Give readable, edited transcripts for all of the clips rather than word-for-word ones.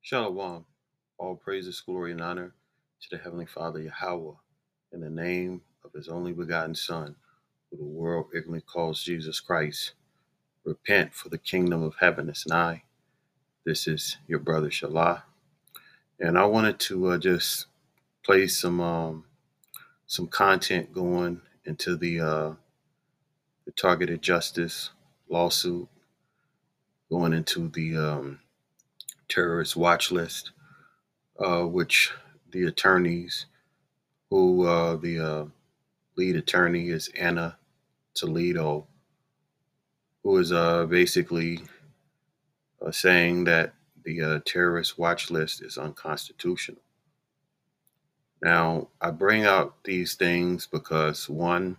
Shalom. All praises, glory, and honor to the Heavenly Father Yahweh, in the name of His only begotten Son, who the world ignorantly calls Jesus Christ. Repent, for the kingdom of heaven is nigh. This is your brother Shalah, and I wanted to just play some content going into the targeted justice lawsuit, going into the terrorist watch list, which the attorneys who the lead attorney is Anna Toledo, who is basically saying that the terrorist watch list is unconstitutional. Now, I bring out these things because one,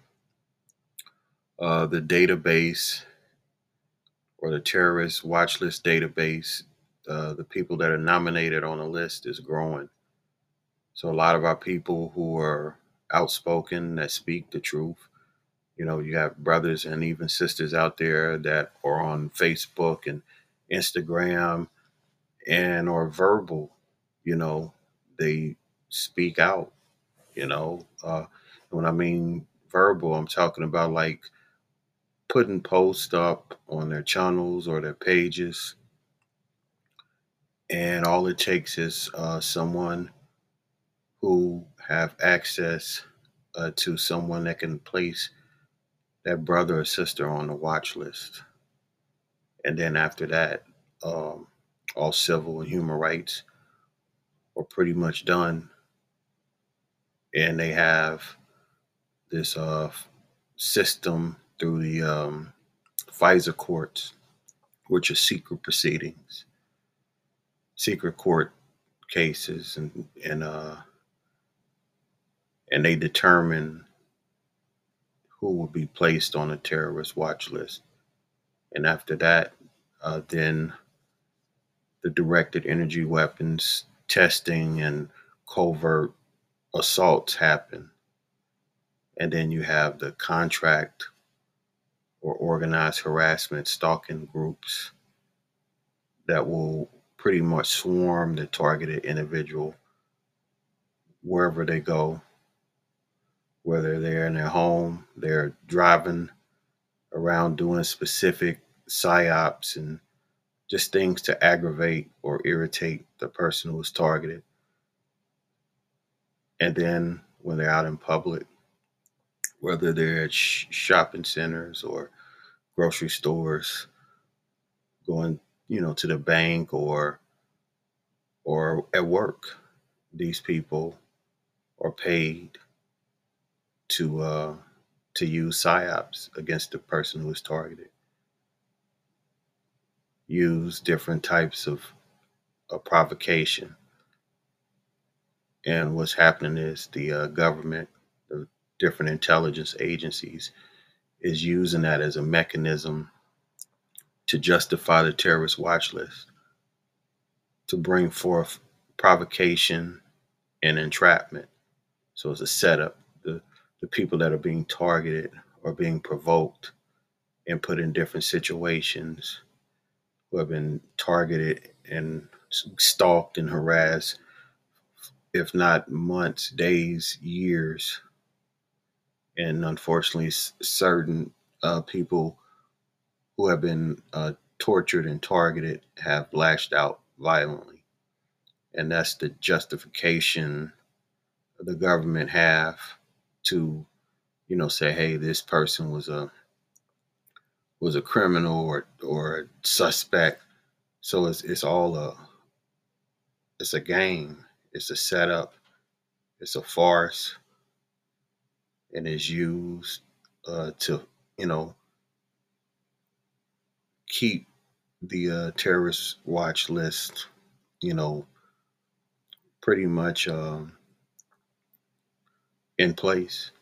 the database or the terrorist watch list database, the people that are nominated on the list is growing. So a lot of our people who are outspoken, that speak the truth. You have brothers and even sisters out there that are on Facebook and Instagram and are verbal. You know, they speak out. You know, when I mean verbal, I'm talking about like putting posts up on their channels or their pages, and all it takes is someone who have access to someone that can place that brother or sister on the watch list. And then after that, um, all civil and human rights are pretty much done. And they have this system through the FISA courts, which are secret proceedings, secret court cases, and they determine who will be placed on a terrorist watch list. And after that, then the directed energy weapons testing and covert assaults happen. And then you have the contract or organized harassment stalking groups that will pretty much swarm the targeted individual wherever they go, whether they're in their home, they're driving around doing specific psyops and just things to aggravate or irritate the person who is targeted. And then when they're out in public, whether they're at shopping centers or grocery stores, going, to the bank or at work, these people are paid to uh, to use psyops against the person who is targeted. Use different types of provocation, and what's happening is the government, the different intelligence agencies, is using that as a mechanism to justify the terrorist watch list, to bring forth provocation and entrapment. So it's a setup. The people that are being targeted are being provoked and put in different situations, who have been targeted and stalked and harassed, if not months, days, years. And unfortunately, certain people who have been tortured and targeted have lashed out violently. And that's the justification the government have to, say, hey, this person was a criminal or a suspect. So it's all it's a game, it's a setup, it's a farce, and is used to you know keep the terrorist watch list, you know, pretty much in place.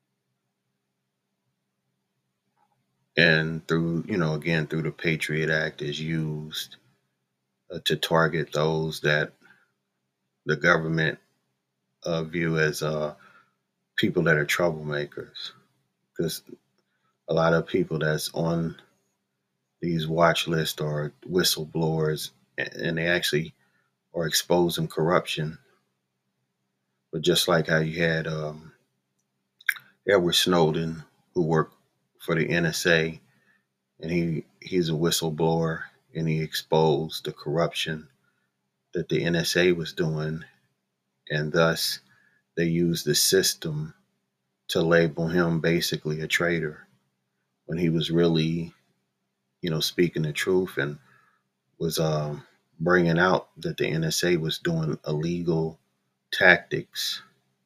And through, again, through the Patriot Act is used to target those that the government view as people that are troublemakers. Because a lot of people that's on these watch lists are whistleblowers, and they actually or exposing corruption. But just like how you had Edward Snowden, who worked for the NSA, and he's a whistleblower, and he exposed the corruption that the NSA was doing, and thus they used the system to label him basically a traitor when he was really, speaking the truth and was bringing out that the NSA was doing illegal tactics.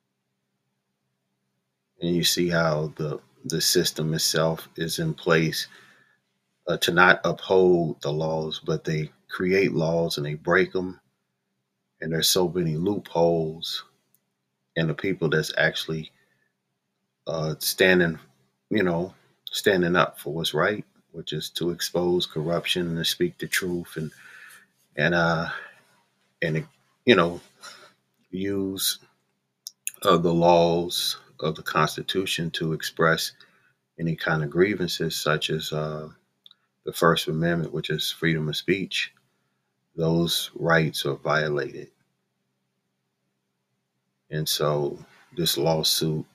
And you see how the system itself is in place to not uphold the laws, but they create laws and they break them. And there's so many loopholes, and the people that's actually standing, you know, standing up for what's right, which is to expose corruption and to speak the truth and uh and you know use the laws of the Constitution to express any kind of grievances, such as the First Amendment, which is freedom of speech. Those rights are violated, and so this lawsuit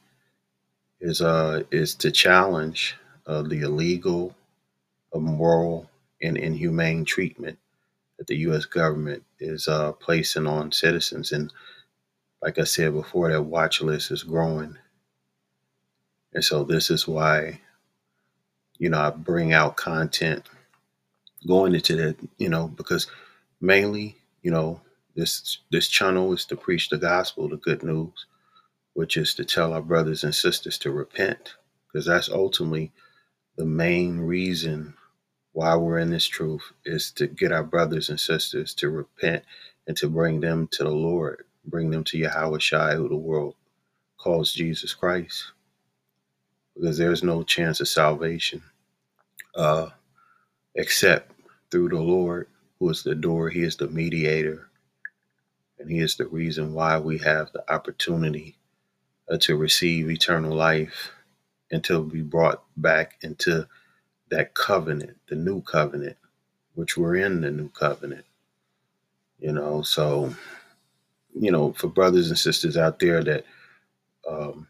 is to challenge the illegal, immoral, and inhumane treatment that the U.S. government is placing on citizens. And like I said before, that watch list is growing, and so this is why I bring out content going into that, because mainly, this channel is to preach the gospel, the good news, which is to tell our brothers and sisters to repent, because that's ultimately the main reason why we're in this truth, is to get our brothers and sisters to repent and to bring them to the Lord, bring them to Yahweh Shai, who the world calls Jesus Christ, because there's no chance of salvation uh, except through the Lord, who is the door. He is the mediator, and He is the reason why we have the opportunity to receive eternal life and to be brought back into that covenant, the new covenant, which we're in the new covenant. So for brothers and sisters out there that um,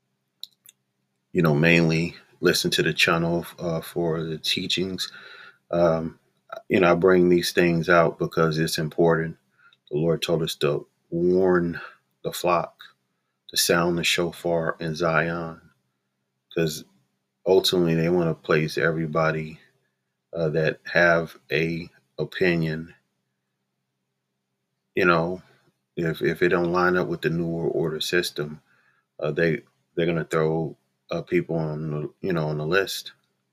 mainly listen to the channel for the teachings. um, I bring these things out because it's important. The Lord told us to warn the flock, to sound the shofar in Zion, because ultimately they want to place everybody that have a opinion. You know, if it don't line up with the New World Order system, they're gonna throw people on on the list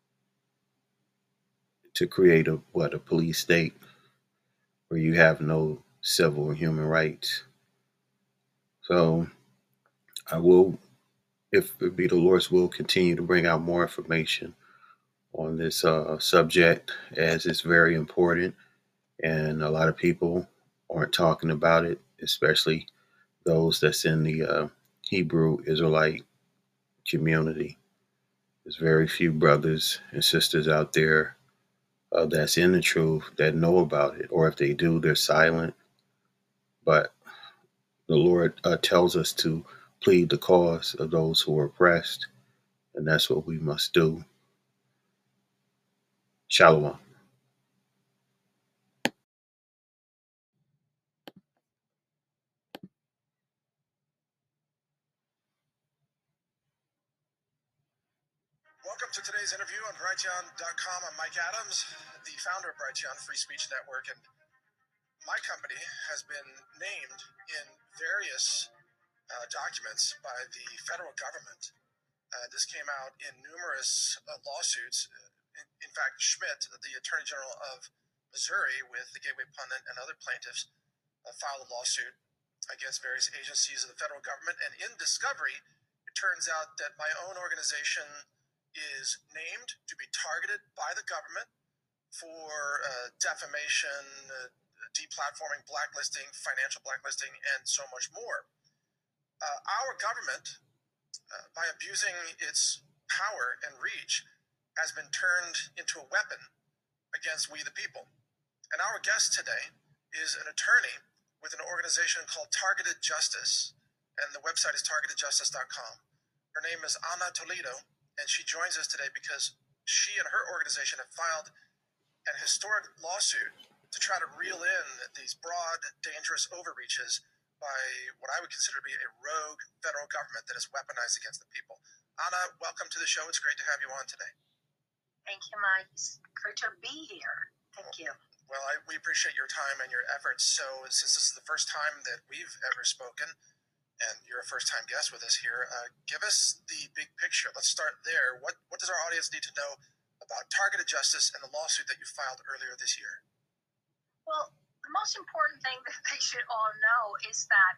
to create a police state where you have no civil or human rights. So I will, if it be the Lord's will, continue to bring out more information on this subject, as it's very important, and a lot of people aren't talking about it, especially those that's in the Hebrew Israelite community. There's very few brothers and sisters out there that's in the truth that know about it, or if they do, they're silent. But the Lord tells us to plead the cause of those who are oppressed, and that's what we must do. Shalom. Welcome to today's interview on Brighteon.com. I'm Mike Adams, the founder of Brighteon Free Speech Network, and my company has been named in various documents by the federal government. This came out in numerous lawsuits. In fact, Schmidt, the Attorney General of Missouri, with the Gateway Pundit and other plaintiffs, filed a lawsuit against various agencies of the federal government. And in discovery, it turns out that my own organization is named to be targeted by the government for defamation, deplatforming, blacklisting, financial blacklisting, and so much more. Our government, by abusing its power and reach, has been turned into a weapon against we the people. And our guest today is an attorney with an organization called Targeted Justice, and the website is targetedjustice.com. Her name is Ana Toledo, and she joins us today because she and her organization have filed an historic lawsuit to try to reel in these broad, dangerous overreaches by what I would consider to be a rogue federal government that is weaponized against the people. Ana, welcome to the show. It's great to have you on today. Thank you, Mike. It's great to be here. Thank you. Well, we appreciate your time and your efforts. So since this is the first time that we've ever spoken, and you're a first-time guest with us here, give us the big picture. Let's start there. What does our audience need to know about Targeted Justice and the lawsuit that you filed earlier this year? Well, the most important thing that they should all know is that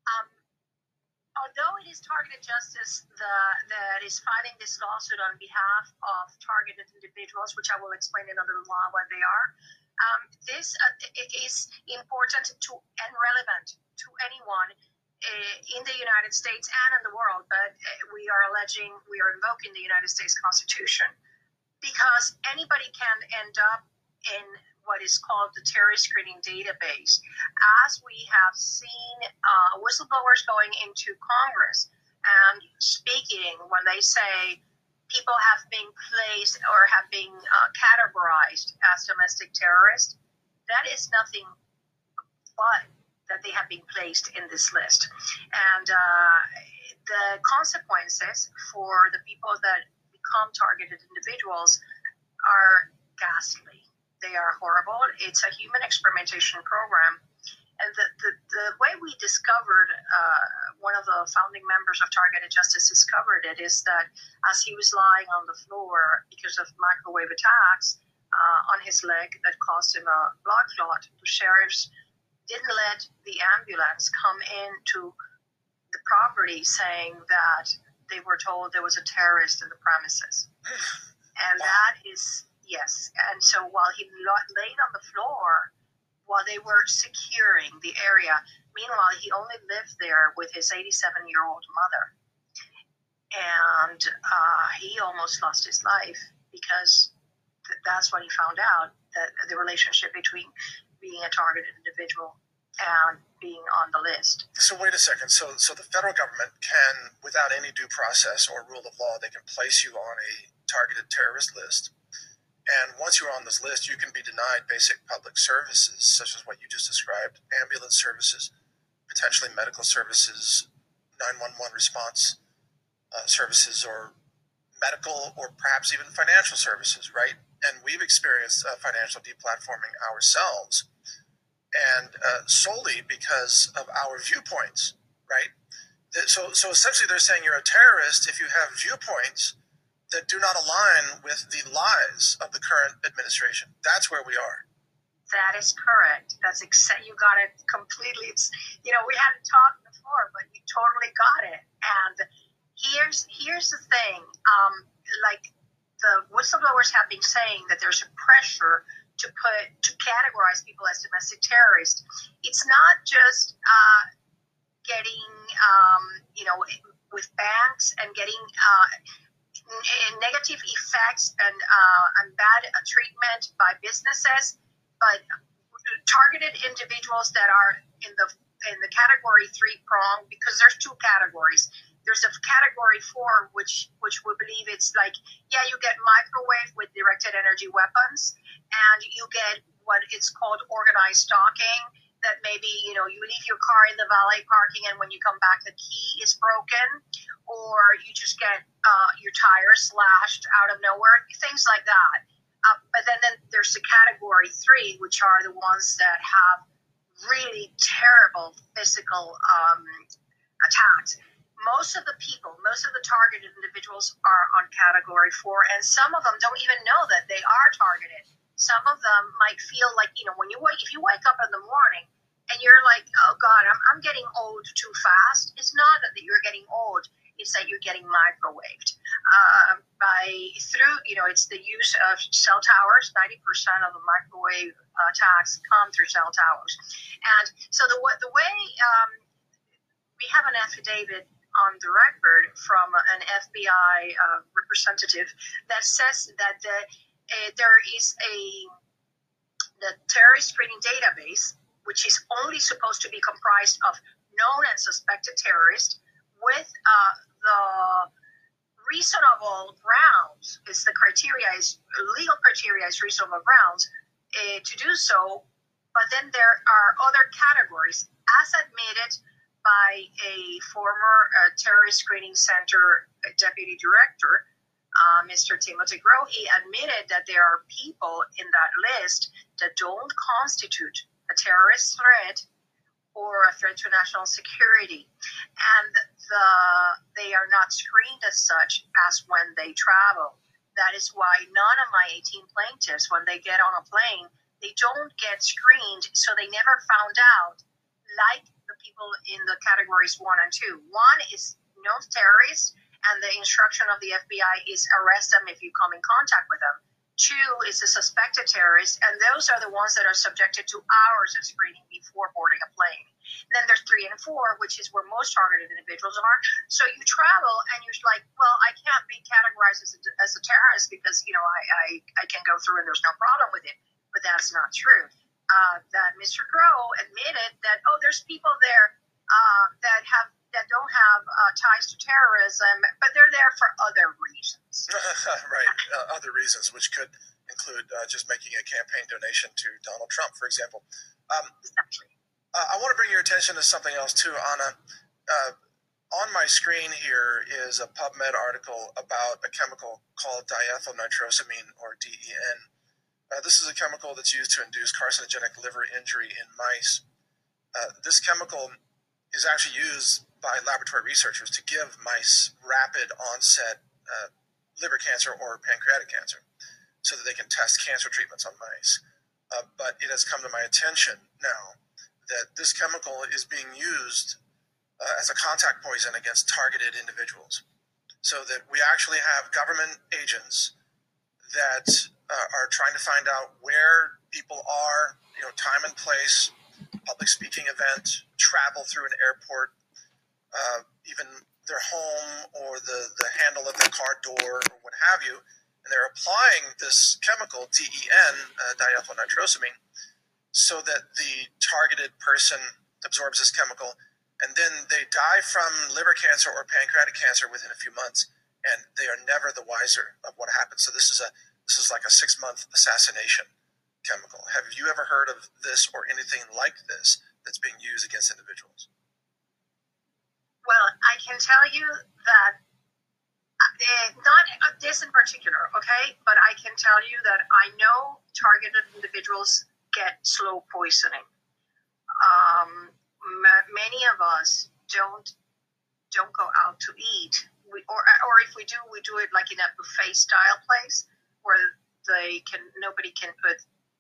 although it is Targeted Justice that is filing this lawsuit on behalf of targeted individuals, which I will explain in a little while what they are, this is important to and relevant to anyone in the United States and in the world, but we are invoking the United States Constitution because anybody can end up in what is called the terrorist screening database. As we have seen whistleblowers going into Congress and speaking when they say people have been placed or have been categorized as domestic terrorists, that is nothing but that they have been placed in this list. And the consequences for the people that become targeted individuals are ghastly. They are horrible. It's a human experimentation program. And the way we discovered, one of the founding members of Targeted Justice discovered it, is that as he was lying on the floor because of microwave attacks on his leg that caused him a blood clot, the sheriffs didn't let the ambulance come into the property saying that they were told there was a terrorist in the premises. And that is, yes. And so while he laid on the floor, while they were securing the area, meanwhile, he only lived there with his 87-year-old mother. And he almost lost his life because that's when he found out that the relationship between being a targeted individual and being on the list. So wait a second. So the federal government can, without any due process or rule of law, they can place you on a targeted terrorist list. And once you're on this list, you can be denied basic public services, such as what you just described, ambulance services, potentially medical services, 911 response services, or medical or perhaps even financial services, right? And we've experienced financial deplatforming ourselves, and solely because of our viewpoints, right? So essentially they're saying you're a terrorist if you have viewpoints that do not align with the lies of the current administration. That's where we are. That is correct. That's you got it completely. It's, we hadn't talked before, but you totally got it. And here's the thing. Like the whistleblowers have been saying that there's a pressure to categorize people as domestic terrorists. It's not just getting with banks and getting negative effects and bad treatment by businesses, but targeted individuals that are in the category 3 prong, because there's 2 categories. There's a category 4, which we believe it's like, you get microwave with directed energy weapons, and you get what it's called organized stalking, that maybe, you leave your car in the valet parking and when you come back the key is broken, or you just get your tires slashed out of nowhere, things like that. But then there's the category 3, which are the ones that have really terrible physical attacks. Most of the targeted individuals are on category 4, and some of them don't even know that they are targeted. Some of them might feel like, if you wake up in the morning and you're like, oh God, I'm getting old too fast. It's not that you're getting old. It's that you're getting microwaved it's the use of cell towers. 90% of the microwave attacks come through cell towers. And so the way we have an affidavit on the record from an FBI representative that says that there is the terrorist screening database, which is only supposed to be comprised of known and suspected terrorists with the reasonable grounds, is the criteria, is legal criteria, is reasonable grounds to do so. But then there are other categories, as admitted by a former terrorist screening center deputy director, Mr. Timothy Groh. He admitted that there are people in that list that don't constitute a terrorist threat or a threat to national security, and they are not screened as such as when they travel. That is why none of my 18 plaintiffs, when they get on a plane, they don't get screened, so they never found out, like the people in the categories 1 and 2. 1 is known terrorist, and the instruction of the FBI is arrest them if you come in contact with them. 2 is a suspected terrorist, and those are the ones that are subjected to hours of screening before boarding a plane. Then there's 3 and 4, which is where most targeted individuals are. So you travel, and you're like, well, I can't be categorized as a terrorist because, you know, I can go through and there's no problem with it. But that's not true. That Mr. Groh admitted that, there's people there that don't have ties to terrorism, but they're there for other reasons. Right, other reasons, which could include just making a campaign donation to Donald Trump, for example. Exactly. I want to bring your attention to something else too, Anna. On my screen here is a PubMed article about a chemical called diethylnitrosamine, or DEN. This is a chemical that's used to induce carcinogenic liver injury in mice. This chemical is actually used by laboratory researchers to give mice rapid onset liver cancer or pancreatic cancer so that they can test cancer treatments on mice. But it has come to my attention now that this chemical is being used as a contact poison against targeted individuals, so that we actually have government agents that are trying to find out where people are, you know, time and place, public speaking event, travel through an airport, even their home or the handle of their car door or what have you. And they're applying this chemical, DEN, diethylnitrosamine, so that the targeted person absorbs this chemical, and then they die from liver cancer or pancreatic cancer within a few months, and they are never the wiser of what happened. So this is like a 6-month assassination chemical. Have you ever heard of this or anything like this that's being used against individuals? Well, I can tell you that, not this in particular, okay, but I can tell you that I know targeted individuals get slow poisoning. Many of us don't go out to eat, or if we do it like in a buffet style place where nobody can put,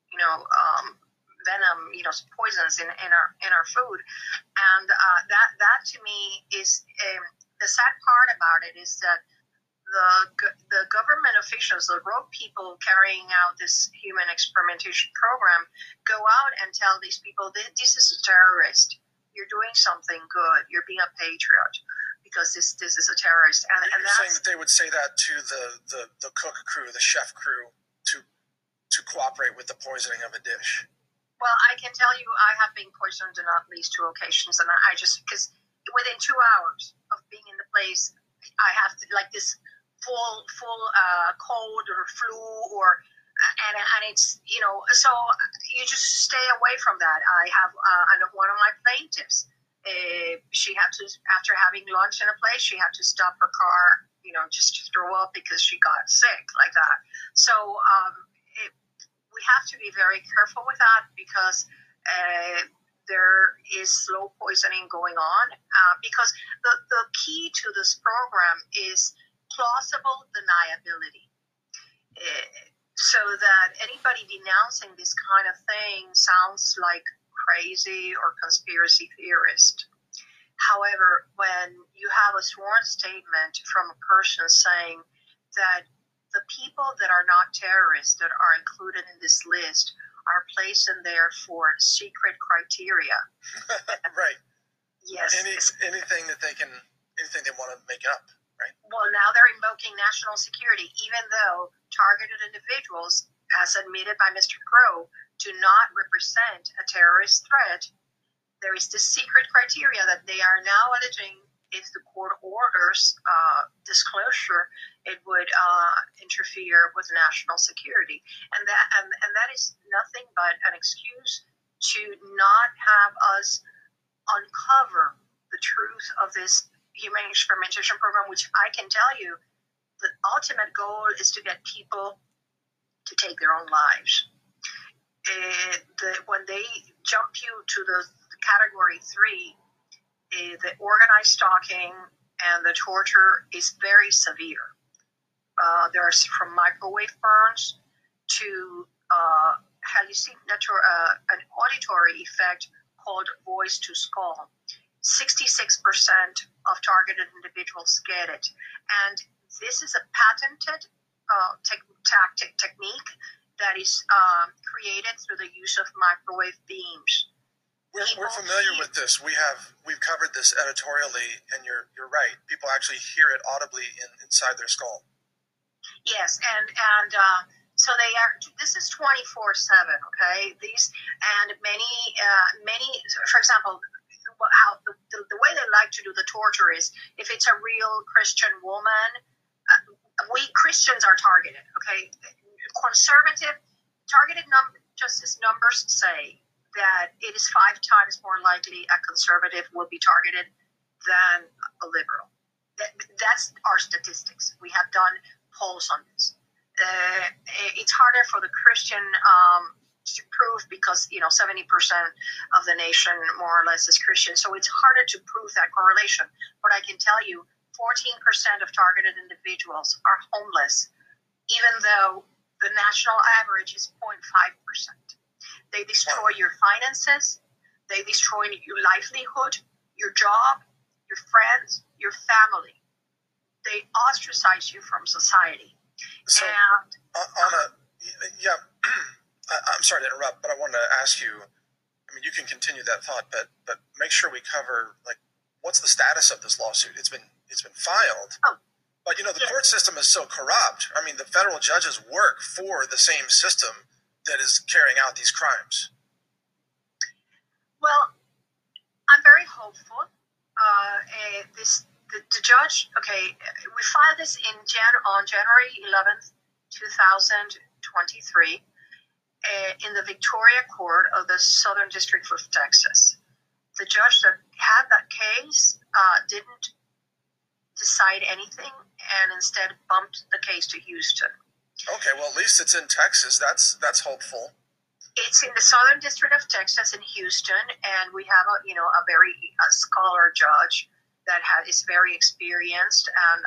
venom, poisons in our food, and that to me is the sad part about it is that the government officials, the rogue people carrying out this human experimentation program, go out and tell these people, this is a terrorist. You're doing something good. You're being a patriot because this is a terrorist. And you're saying that they would say that to the cook crew, the chef crew, to cooperate with the poisoning of a dish. Well, I can tell you I have been poisoned on at least 2 occasions, and I just, because within 2 hours of being in the place, I have to, like this full cold or flu and it's, so you just stay away from that. I have one of my plaintiffs, she had to, after having lunch in a place, she had to stop her car, just to throw up because she got sick like that. So we have to be very careful with that because there is slow poisoning going on because the key to this program is plausible deniability, so that anybody denouncing this kind of thing sounds like crazy or conspiracy theorist. However, when you have a sworn statement from a person saying that the people that are not terrorists that are included in this list are placed in there for secret criteria. Right. Yes. Anything they want to make up, right? Well, now they're invoking national security, even though targeted individuals, as admitted by Mr. Groh, do not represent a terrorist threat, there is this secret criteria that they are now alleging if the court orders disclosure, it would interfere with national security, and that is nothing but an excuse to not have us uncover the truth of this human experimentation program, which I can tell you, the ultimate goal is to get people to take their own lives. When they jump you to the category 3, the organized stalking and the torture is very severe. There's from microwave burns to an auditory effect called voice to skull. 66% of targeted individuals get it. And this is a patented technique that is created through the use of microwave beams. We're familiar with this. We've covered this editorially, and you're right. People actually hear it audibly inside their skull. Yes, and so they are. This is 24/7. Okay, these and many. For example, how the way they like to do the torture is if it's a real Christian woman, we Christians are targeted. Okay, conservative targeted justice numbers say that it is 5 times more likely a conservative will be targeted than a liberal. That's our statistics. We have done polls on this. It's harder for the Christian to prove because 70% of the nation more or less is Christian, so it's harder to prove that correlation. But I can tell you, 14% of targeted individuals are homeless, even though the national average is 0.5%. They destroy your finances, they destroy your livelihood, your job, your friends, your family. They ostracize you from society. So, Anna, I'm sorry to interrupt, but I wanted to ask you, I mean, you can continue that thought, but make sure we cover, like, what's the status of this lawsuit? It's been filed. Oh. But, the court system is so corrupt. I mean, the federal judges work for the same system that is carrying out these crimes. Well, I'm very hopeful. The judge, we filed this on January 11th, 2023, in the Victoria Court of the Southern District of Texas. The judge that had that case didn't decide anything and instead bumped the case to Houston. Okay, well, at least it's in Texas. That's hopeful. It's in the Southern District of Texas in Houston, and we have a very scholar judge that is very experienced, and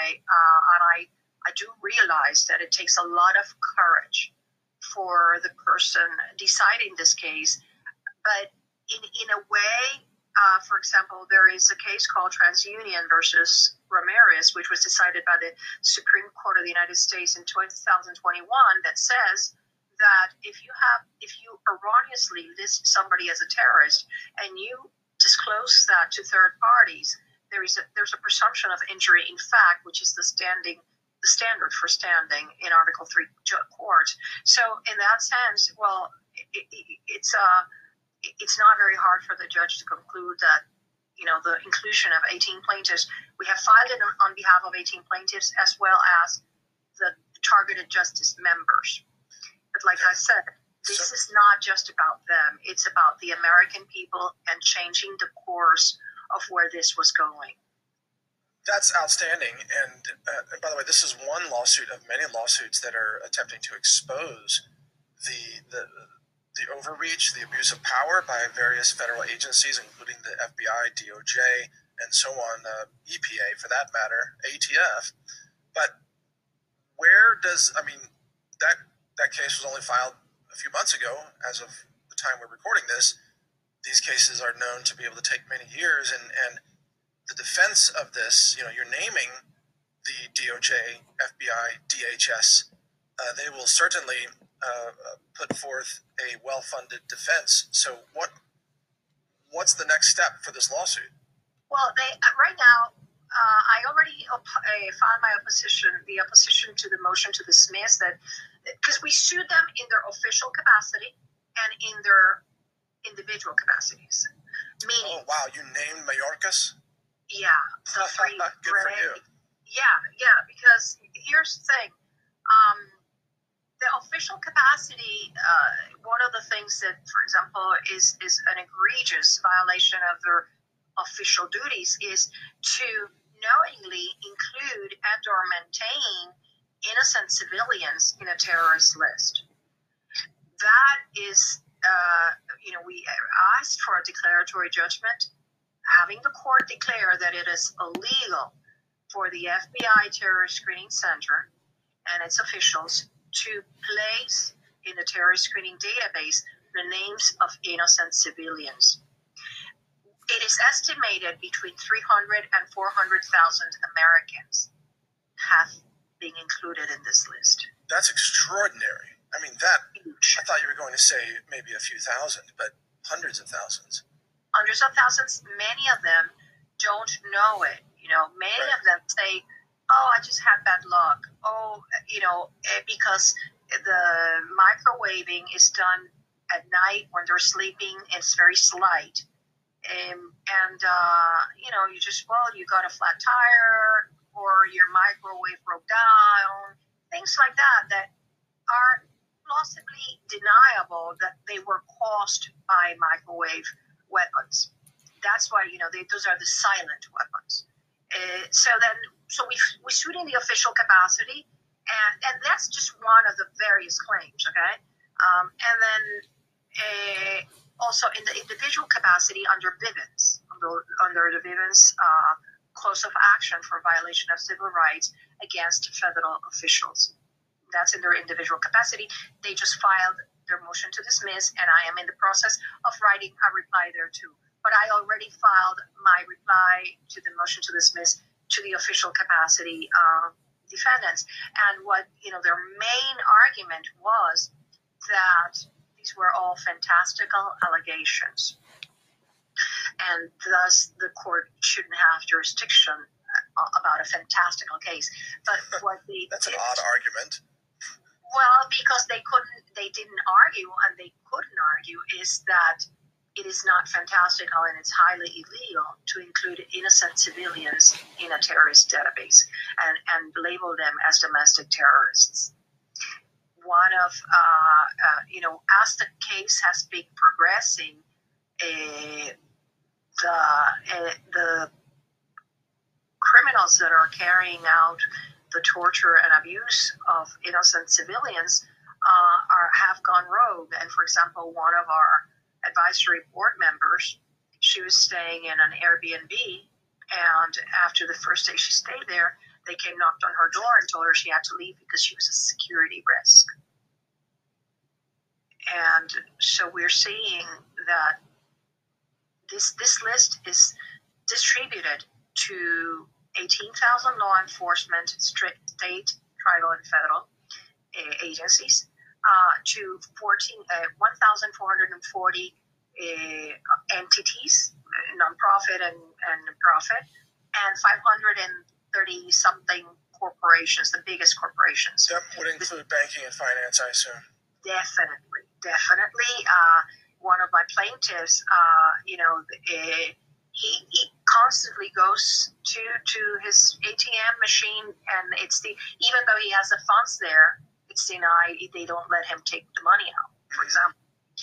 I do realize that it takes a lot of courage for the person deciding this case, but in a way, for example, there is a case called TransUnion versus Ramirez, which was decided by the Supreme Court of the United States in 2021, that says that if you erroneously list somebody as a terrorist and you disclose that to third parties, there's a presumption of injury in fact, which is the standard for standing in Article 3 court. So in that sense, well, it's not very hard for the judge to conclude that the inclusion of 18 plaintiffs. We have filed it on behalf of 18 plaintiffs as well as the targeted justice members. But like I said, this is not just about them. It's about the American people and changing the course of where this was going. That's outstanding. And by the way, this is one lawsuit of many lawsuits that are attempting to expose the overreach, the abuse of power by various federal agencies, including the FBI, DOJ, and so on, EPA for that matter, ATF. But that case was only filed a few months ago. As of the time we're recording this, these cases are known to be able to take many years, and the defense of this, you're naming the DOJ, FBI, DHS. They will certainly put forth a well-funded defense. So what's the next step for this lawsuit? Well, right now, I already filed my opposition, the opposition to the motion to dismiss that, because we sued them in their official capacity, and in their individual capacities. Meaning, Oh, wow, you named Mayorkas? yeah, the three. Good for you. Yeah, because here's the thing. The official capacity, one of the things that, for example, is an egregious violation of their official duties is to knowingly include and or maintain innocent civilians in a terrorist list. That is, we asked for a declaratory judgment, having the court declare that it is illegal for the FBI Terrorist Screening Center and its officials to place in the terrorist screening database the names of innocent civilians. It is estimated between 300 and 400,000 Americans have been included in this list. That's extraordinary. I mean, that, Huge. I thought you were going to say maybe a few thousand, but hundreds of thousands. Hundreds of thousands, many of them don't know it. Many Right. of them say, oh, I just had bad luck. Oh, because the microwaving is done at night when they're sleeping. It's very slight. You just, you got a flat tire or your microwave broke down, things like that are plausibly deniable that they were caused by microwave weapons. That's why, those are the silent weapons. So we shoot in the official capacity, and that's just one of the various claims, okay? And then also in the individual capacity under Bivens, under the Bivens clause of action for violation of civil rights against federal officials. That's in their individual capacity. They just filed their motion to dismiss, and I am in the process of writing a reply there too. But I already filed my reply to the motion to dismiss to the official capacity defendants. And what, their main argument was that these were all fantastical allegations. And thus the court shouldn't have jurisdiction about a fantastical case. But what they That's an did, odd argument. well, because they didn't argue, and they couldn't argue, is that it is not fantastical and it's highly illegal to include innocent civilians in a terrorist database and label them as domestic terrorists. One of, as the case has been progressing, the criminals that are carrying out the torture and abuse of innocent civilians have gone rogue. And for example, one of our advisory board members, she was staying in an Airbnb, and after the first day she stayed there, they came, knocked on her door and told her she had to leave because she was a security risk. And so we're seeing that this list is distributed to 18,000 law enforcement, state, tribal, and federal agencies, to 1,440 entities, nonprofit and profit, and 530 something corporations, the biggest corporations. That would include banking and finance, I assume. Definitely. One of my plaintiffs, he constantly goes to his ATM machine, and even though he has the funds there, it's denied. They don't let him take the money out, for example.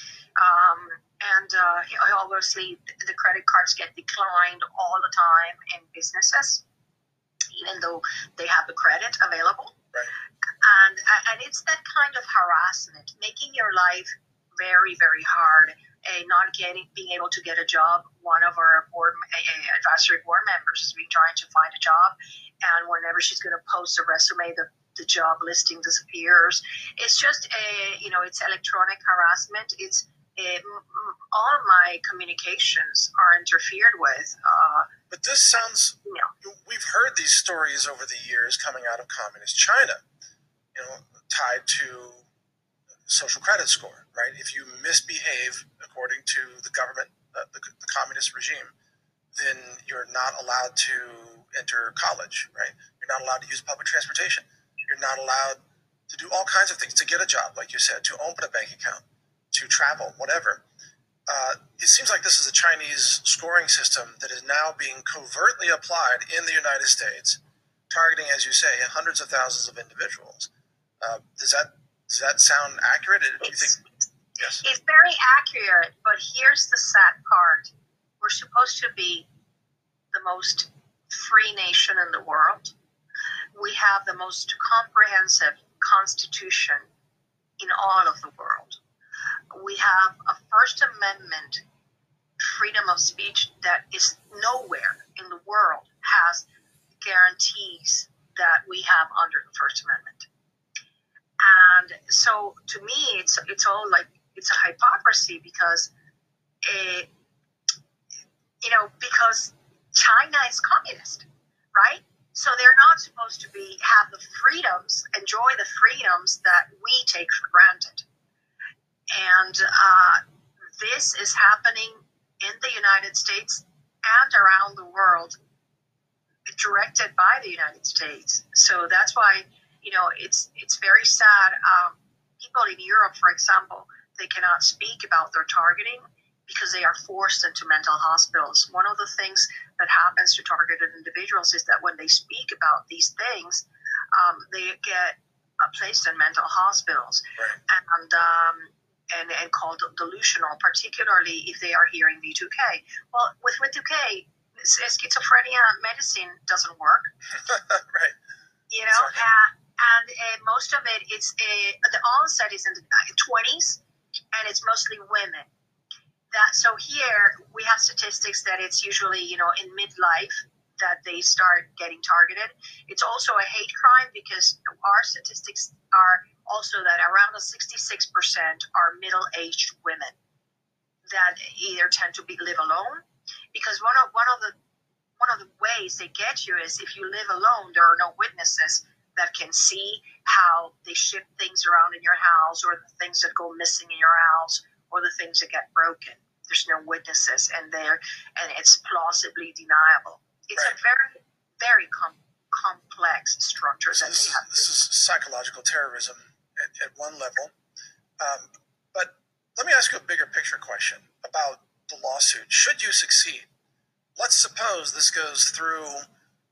Obviously the credit cards get declined all the time in businesses, even though they have the credit available. Right. And it's that kind of harassment, making your life very, very hard, not being able to get a job. One of our advisory board members has been trying to find a job, and whenever she's going to post a resume, the job listing disappears. It's just it's electronic harassment. It's all of my communications are interfered with. But this sounds, we've heard these stories over the years coming out of communist China, tied to social credit score, right? If you misbehave according to the government, the communist regime, then you're not allowed to enter college, right? You're not allowed to use public transportation. You're not allowed to do all kinds of things, to get a job, like you said, to open a bank account, to travel, whatever. It seems like this is a Chinese scoring system that is now being covertly applied in the United States, targeting, as you say, hundreds of thousands of individuals. Does that sound accurate? Do you think? Yes. It's very accurate, but here's the sad part. We're supposed to be the most free nation in the world. We have the most comprehensive constitution in all of the world. We have a First Amendment freedom of speech that is nowhere in the world has guarantees that we have under the First Amendment. And so to me, it's all like, it's a hypocrisy because, because China is communist, right? So they're not supposed to have the freedoms, enjoy the freedoms that we take for granted. And this is happening in the United States and around the world, directed by the United States. So that's why, it's very sad. People in Europe, for example, they cannot speak about their targeting because they are forced into mental hospitals. One of the things that happens to targeted individuals is that when they speak about these things, they get placed in mental hospitals. Right. And called delusional, particularly if they are hearing V2K. Well, with V2K, schizophrenia medicine doesn't work. Right. Exactly. And most of it, the onset is in the 20s, and it's mostly women. So here we have statistics that it's usually, in midlife that they start getting targeted. It's also a hate crime because our statistics are also that around 66% are middle-aged women that either tend to live alone, because one of the ways they get you is if you live alone, there are no witnesses that can see how they ship things around in your house, or the things that go missing in your house, or the things that get broken. There's no witnesses, and it's plausibly deniable. It's right. a very, very complex structure that they have. This is psychological terrorism at one level. But let me ask you a bigger picture question about the lawsuit. Should you succeed, let's suppose this goes through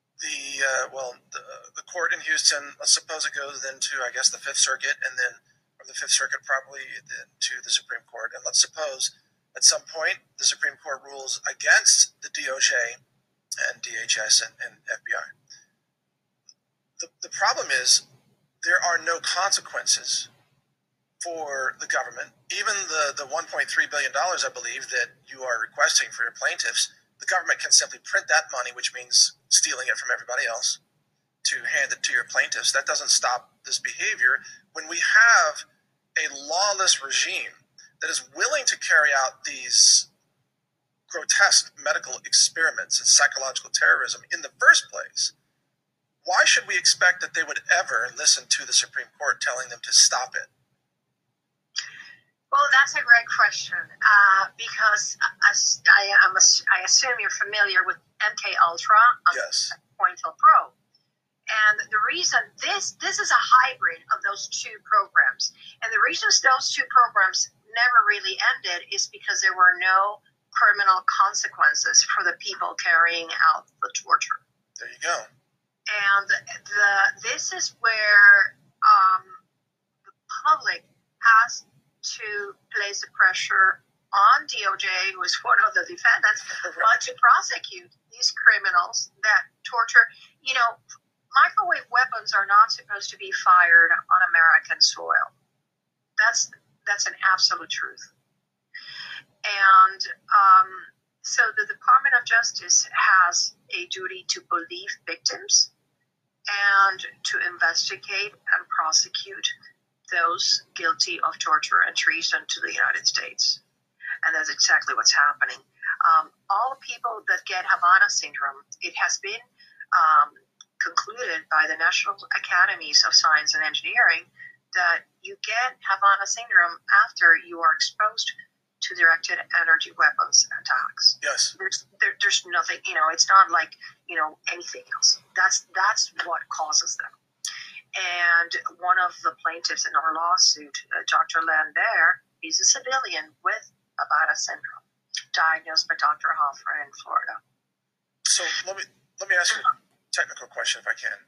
the court in Houston. Let's suppose it goes then to, I guess, the Fifth Circuit, or the Fifth Circuit probably to the Supreme Court. And let's suppose at some point the Supreme Court rules against the DOJ and DHS and FBI. The problem is there are no consequences for the government. Even the $1.3 billion, I believe, that you are requesting for your plaintiffs, the government can simply print that money, which means stealing it from everybody else, to hand it to your plaintiffs. That doesn't stop this behavior when we have a lawless regime that is willing to carry out these grotesque medical experiments and psychological terrorism in the first place. Why should we expect that they would ever listen to the Supreme Court telling them to stop it? Well, that's a great question, because I assume you're familiar with MK Ultra on Yes. COINTELPRO Pro. And the reason this is a hybrid of those two programs. And the reason those two programs never really ended is because there were no criminal consequences for the people carrying out the torture. There you go. And this is where the public has to place the pressure on DOJ, who is one of the defendants, Right. to prosecute these criminals that torture. Microwave weapons are not supposed to be fired on American soil. That's an absolute truth. And so the Department of Justice has a duty to believe victims and to investigate and prosecute those guilty of torture and treason to the United States. And that's exactly what's happening. All people that get Havana syndrome, it has been concluded by the National Academies of Science and Engineering that you get Havana syndrome after you are exposed to directed energy weapons attacks. Yes. There's nothing, it's not like, anything else. That's what causes them. And one of the plaintiffs in our lawsuit, Dr. Lambert, He's a civilian with Avada syndrome, diagnosed by Dr. Hoffer in Florida. So let me ask you a technical question, if I can.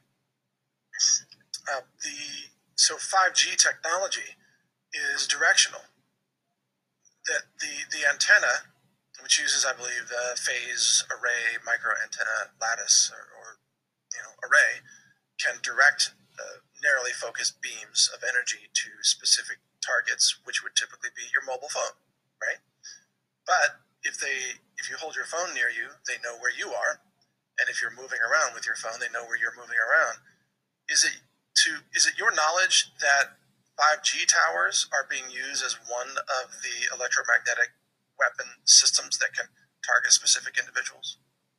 So 5G technology is directional. That the antenna, which uses, I believe, the phase array micro antenna lattice or array, can direct narrowly focused beams of energy to specific targets, which would typically be your mobile phone, right? But if you hold your phone near you, they know where you are, and if you're moving around with your phone, they know where you're moving around. Is it your knowledge that 5G towers are being used as one of the electromagnetic weapon systems that can target specific individuals?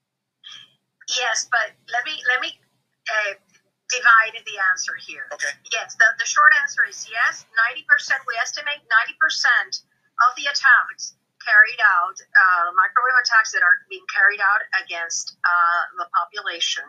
Yes, but let me divide the answer here. Okay. Yes, the short answer is yes. 90%. We estimate 90% of the attacks carried out, microwave attacks that are being carried out against the population,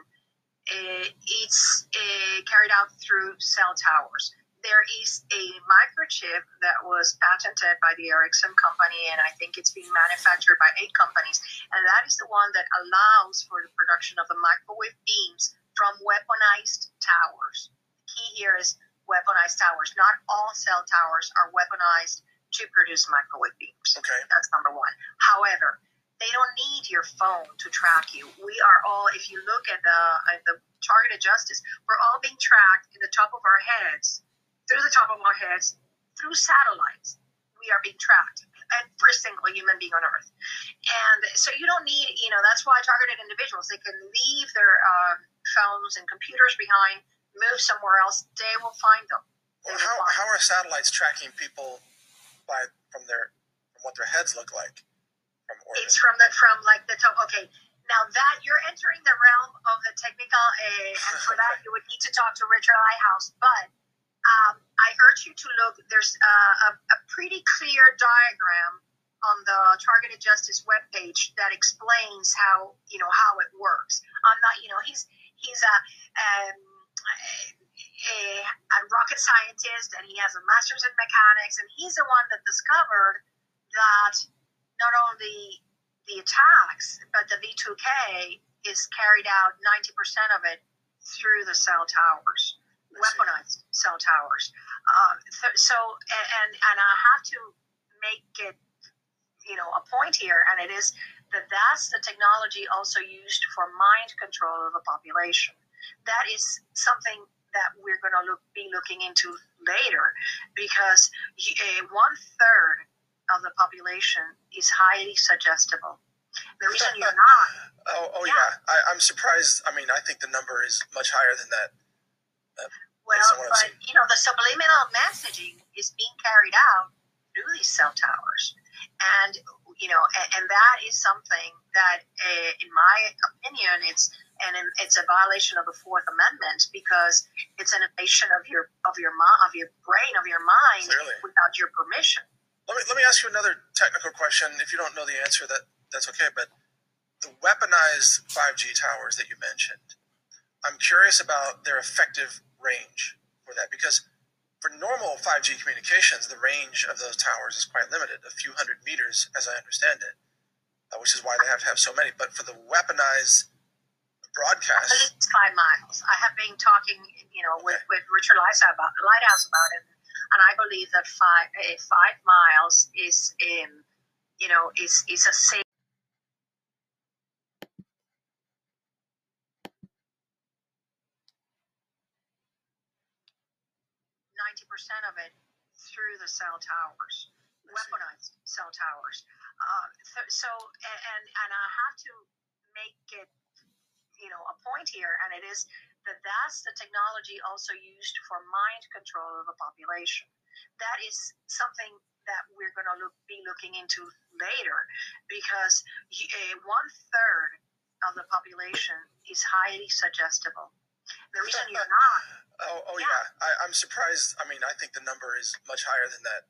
it's carried out through cell towers. There is a microchip that was patented by the Ericsson company, and I think it's being manufactured by 8 companies, and that is the one that allows for the production of the microwave beams from weaponized towers. The key here is weaponized towers. Not all cell towers are weaponized to produce microwave beams. Okay. That's number one. However, they don't need your phone to track you. We are all, if you look at the targeted justice, we're all being tracked in the top of our heads, through satellites. We are being tracked, every single human being on Earth. And so you don't need, that's why targeted individuals, they can leave their phones and computers behind, move somewhere else, they will find them. Well, how are satellites tracking people from what their heads look like from orbit? It's from the top. Okay, now that you're entering the realm of the technical, and for that you would need to talk to Richard Lighthouse. But I urge you to look. There's a pretty clear diagram on the Targeted Justice webpage that explains how it works. I'm not, he's a rocket scientist, and he has a master's in mechanics, and he's the one that discovered that not only the attacks, but the V2K is carried out 90% of it through the cell towers, weaponized cell towers. And I have to make it, a point here, and it is that that's the technology also used for mind control of the population. That is something that we're going to be looking into later, because 1/3 of the population is highly suggestible. The reason you're not. Yeah. I'm surprised. I mean, I think the number is much higher than that. But the subliminal messaging is being carried out through these cell towers, and that is something that, in my opinion, it's a violation of the Fourth Amendment, because it's an invasion of your brain, of your mind, Clearly. Without your permission. Let me ask you another technical question. If you don't know the answer, that's okay. But the weaponized 5G towers that you mentioned, I'm curious about their effective range for that, because for normal 5G communications, the range of those towers is quite limited, a few hundred meters, as I understand it, which is why they have to have so many. But for the weaponized broadcast, I believe it's 5 miles. I have been talking, with Richard Lighthouse about it, and I believe that 5 miles is a safe. 90% of it through the cell towers, weaponized cell towers. And I have to make it, a point here, and it is that that's the technology also used for mind control of the population. That is something that we're going to be looking into later, because 1/3 of the population is highly suggestible. The reason you're not. Yeah. I'm surprised. I mean, I think the number is much higher than that.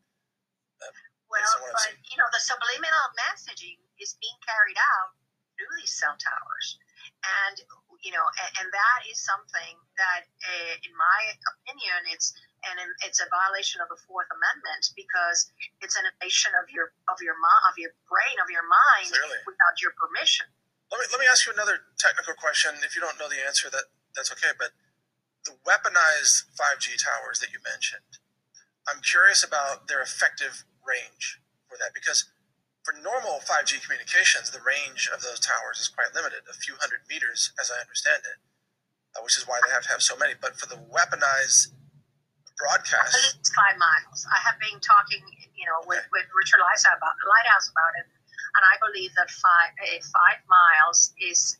The subliminal messaging is being carried out through these cell towers, And and that is something that, in my opinion, it's a violation of the Fourth Amendment, because it's an invasion of your brain, of your mind, Clearly. without your permission. Let me ask you another technical question. If you don't know the answer, that's okay. But the weaponized 5G towers that you mentioned, I'm curious about their effective range for that, because for normal 5G communications, the range of those towers is quite limited, a few hundred meters, as I understand it, which is why they have to have so many. But for the weaponized broadcast, it's 5 miles. I have been talking, with Richard Lighthouse about it, and I believe that 5 miles is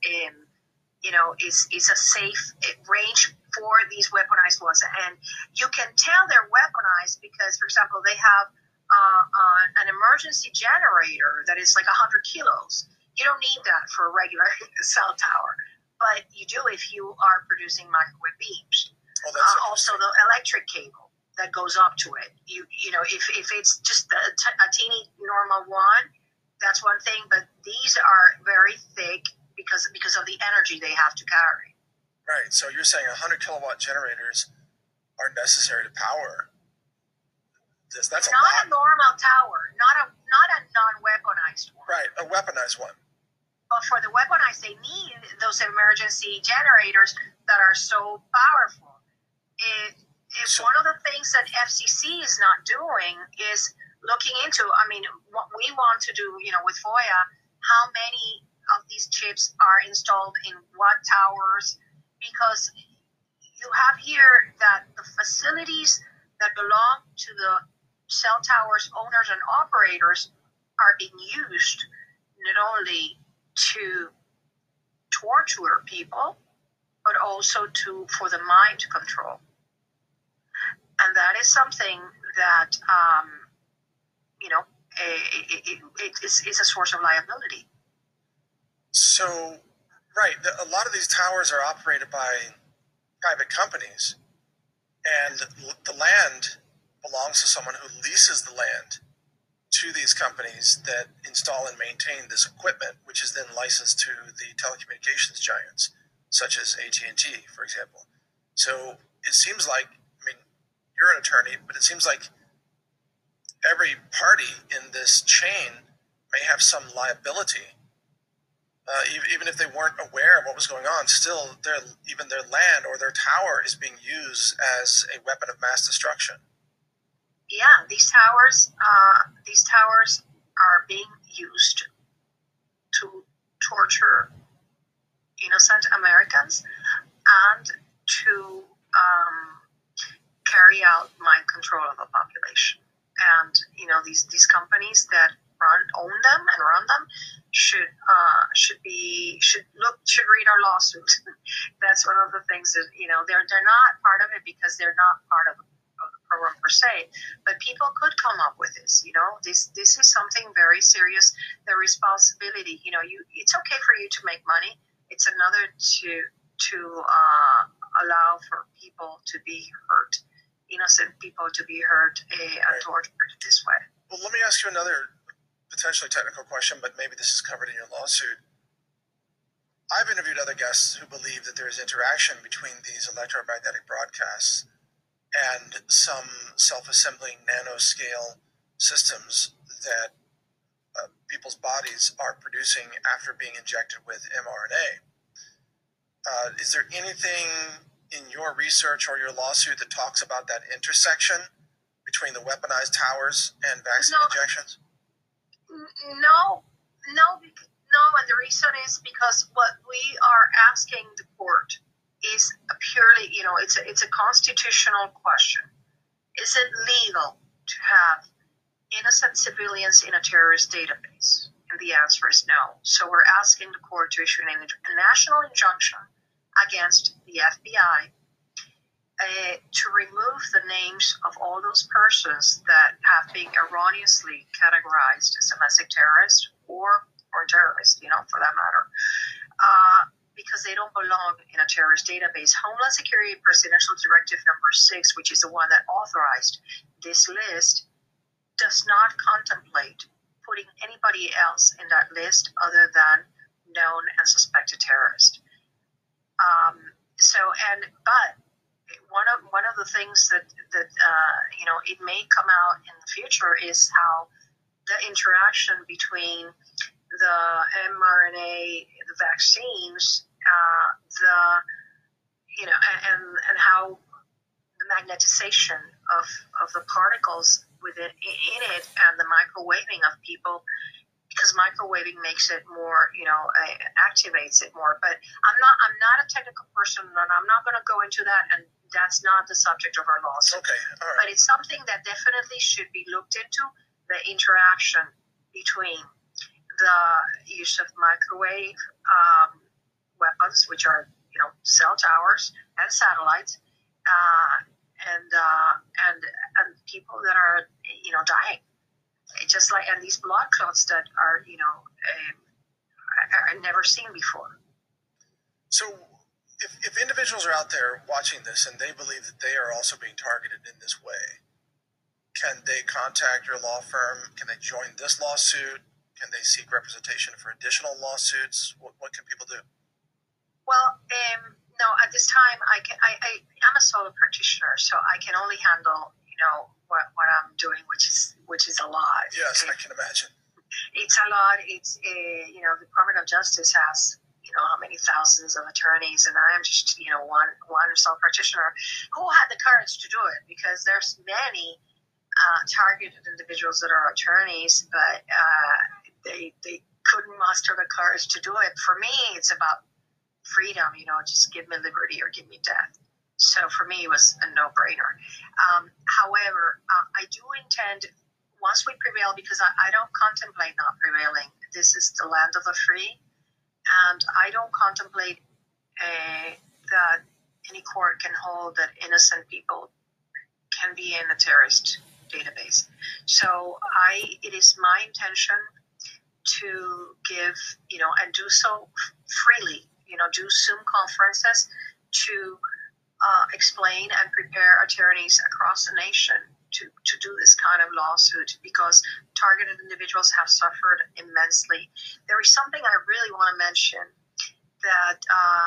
a safe range for these weaponized ones. And you can tell they're weaponized because, for example, they have an emergency generator that is like 100 kilos. You don't need that for a regular cell tower, but you do if you are producing microwave beams. Also, the electric cable that goes up to it. If it's just a teeny normal one, that's one thing. But these are very thick because of the energy they have to carry. Right. So you're saying 100 kilowatt generators are necessary to power. That's not a normal tower, not a non-weaponized one. Right, a weaponized one. But for the weaponized, they need those emergency generators that are so powerful. One of the things that FCC is not doing is looking into, what we want to do, with FOIA, how many of these chips are installed in what towers, because you have here that the facilities that belong to the cell towers owners and operators are being used not only to torture people, but also for the mind control. And that is something that, it's a source of liability. So, right, a lot of these towers are operated by private companies, and the land belongs to someone who leases the land to these companies that install and maintain this equipment, which is then licensed to the telecommunications giants, such as AT&T, for example. So it seems like, you're an attorney, but it seems like every party in this chain may have some liability. Even if they weren't aware of what was going on, still even their land or their tower is being used as a weapon of mass destruction. Yeah, these towers are being used to torture innocent Americans and to carry out mind control of a population. And these companies that own them and run them should read our lawsuit. That's one of the things that they're not part of it because they're not part of the program per se, but people could come up with this. This is something very serious. The responsibility. It's okay for you to make money. It's another to allow for people to be hurt, innocent people to be hurt and tortured this way. Well, let me ask you another potentially technical question, but maybe this is covered in your lawsuit. I've interviewed other guests who believe that there is interaction between these electromagnetic broadcasts and some self-assembling nanoscale systems that people's bodies are producing after being injected with mRNA. Is there anything in your research or your lawsuit that talks about that intersection between the weaponized towers and vaccine injections? No, and the reason is because what we are asking the court is a purely, it's a constitutional question. Is it legal to have innocent civilians in a terrorist database? And the answer is no. So we're asking the court to issue a national injunction against the FBI to remove the names of all those persons that have been erroneously categorized as domestic terrorists or terrorists, for that matter, because they don't belong in a terrorist database. Homeland Security Presidential Directive number 6, which is the one that authorized this list, does not contemplate putting anybody else in that list other than known and and suspected terrorist. But one of the things that it may come out in the future is how the interaction between the mRNA, the vaccines, and how the magnetization of the particles within in it and the microwaving of people, because microwaving makes it more, activates it more. But I'm not a technical person, and I'm not going to go into that, and that's not the subject of our lawsuit. Okay, all right. But it's something that definitely should be looked into, the interaction between the use of microwave weapons, which are, cell towers and satellites, and people that are, dying. Just like, and these blood clots that are, are never seen before. So if individuals are out there watching this and they believe that they are also being targeted in this way, can they contact your law firm? Can they join this lawsuit? Can they seek representation for additional lawsuits? What can people do? Well, no, at this time, I'm a solo practitioner, so I can only handle, what I'm doing, which is a lot. Yes, I can imagine. It's a lot. It's, the Department of Justice has, how many thousands of attorneys, and I'm just, one sole practitioner who had the courage to do it, because there's many targeted individuals that are attorneys, but they couldn't muster the courage to do it. For me, it's about freedom, just give me liberty or give me death. So for me, it was a no-brainer. However, I do intend, once we prevail, because I don't contemplate not prevailing. This is the land of the free, and I don't contemplate that any court can hold that innocent people can be in a terrorist database. So it is my intention to give, and do so freely, do Zoom conferences to explain and prepare attorneys across the nation to do this kind of lawsuit, because targeted individuals have suffered immensely. There is something I really want to mention, that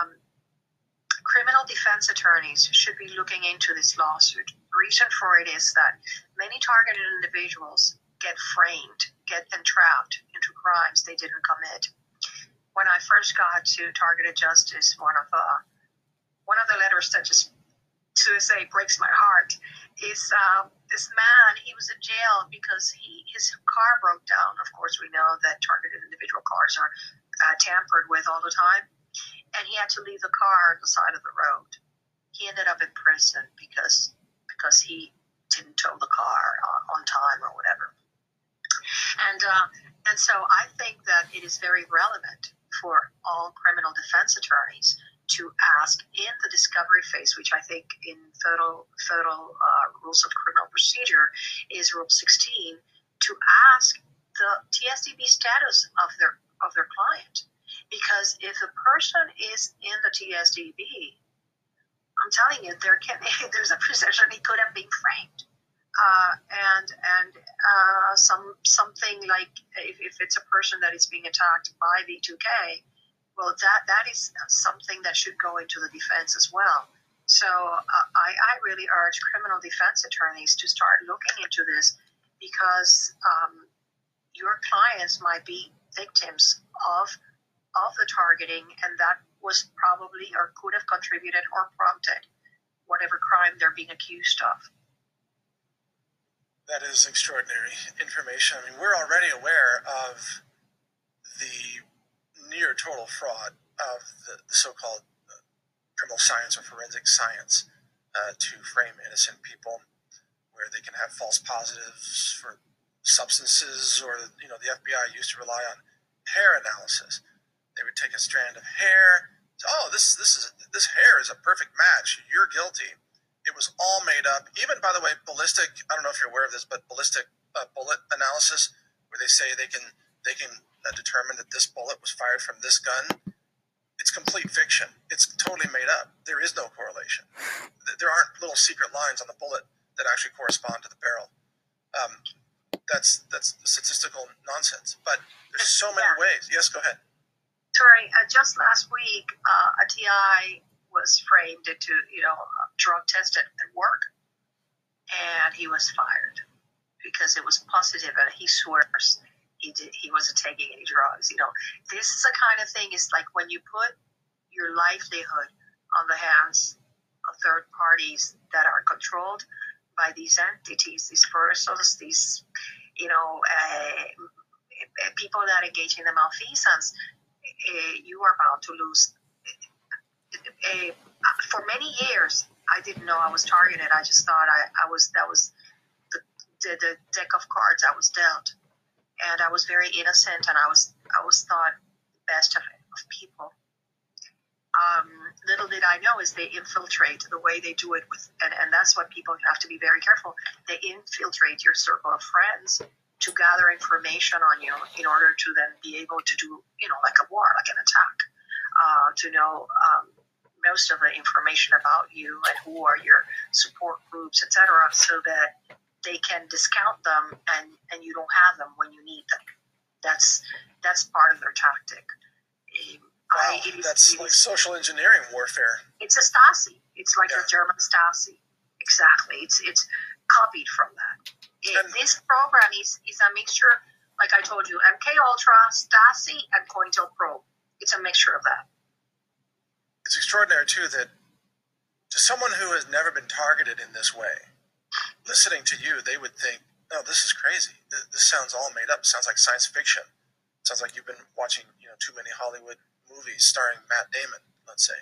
criminal defense attorneys should be looking into this lawsuit. The reason for it is that many targeted individuals get framed, get entrapped into crimes they didn't commit. When I first got to Targeted Justice, one of the letters that just, to say, breaks my heart is this man. He was in jail because his car broke down. Of course, we know that targeted individual cars are tampered with all the time, and he had to leave the car on the side of the road. He ended up in prison because he didn't tow the car on time or whatever. And so I think that it is very relevant for all criminal defense attorneys to ask in the discovery phase, which I think in federal rules of criminal procedure is Rule 16, to ask the TSDB status of their client. Because if the person is in the TSDB, I'm telling you, there's a presumption he could have been framed. Something like, if it's a person that is being attacked by V2K, well, that is something that should go into the defense as well. So I really urge criminal defense attorneys to start looking into this, because your clients might be victims of the targeting, and that was probably or could have contributed or prompted whatever crime they're being accused of. That is extraordinary information. I mean, we're already aware of the near total fraud of the so-called criminal science or forensic science to frame innocent people, where they can have false positives for substances, or the FBI used to rely on hair analysis. They would take a strand of hair. This hair is a perfect match. You're guilty. It was all made up. Even, by the way, ballistic, I don't know if you're aware of this, but ballistic bullet analysis, where they say they can determine that this bullet was fired from this gun. It's complete fiction. It's totally made up. There is no correlation. There aren't little secret lines on the bullet that actually correspond to the barrel. That's statistical nonsense. But there's so many ways. Yes, go ahead. Sorry, just last week, a TI was framed into, drug tested at work, and he was fired because it was positive, and he swears he wasn't taking any drugs. This is the kind of thing. It's like when you put your livelihood on the hands of third parties that are controlled by these entities, these persons, these, people that engage in the malfeasance, you are bound to lose. For many years, I didn't know I was targeted. I just thought that was the deck of cards I was dealt, and I was very innocent, and I was thought best of people. Little did I know is they infiltrate the way they do it and that's what people have to be very careful. They infiltrate your circle of friends to gather information on you in order to then be able to do, like a war, like an attack, to know most of the information about you and who are your support groups, etc., so that they can discount them and you don't have them when you need them. That's part of their tactic. Wow, that's like social engineering warfare. It's a Stasi. It's like a German Stasi. Exactly. It's copied from that. This program is a mixture, like I told you, MK Ultra, Stasi, and COINTELPRO. It's a mixture of that. It's extraordinary too that to someone who has never been targeted in this way, listening to you, they would think, "Oh, this is crazy. This sounds all made up. It sounds like science fiction. It sounds like you've been watching, too many Hollywood movies starring Matt Damon, let's say."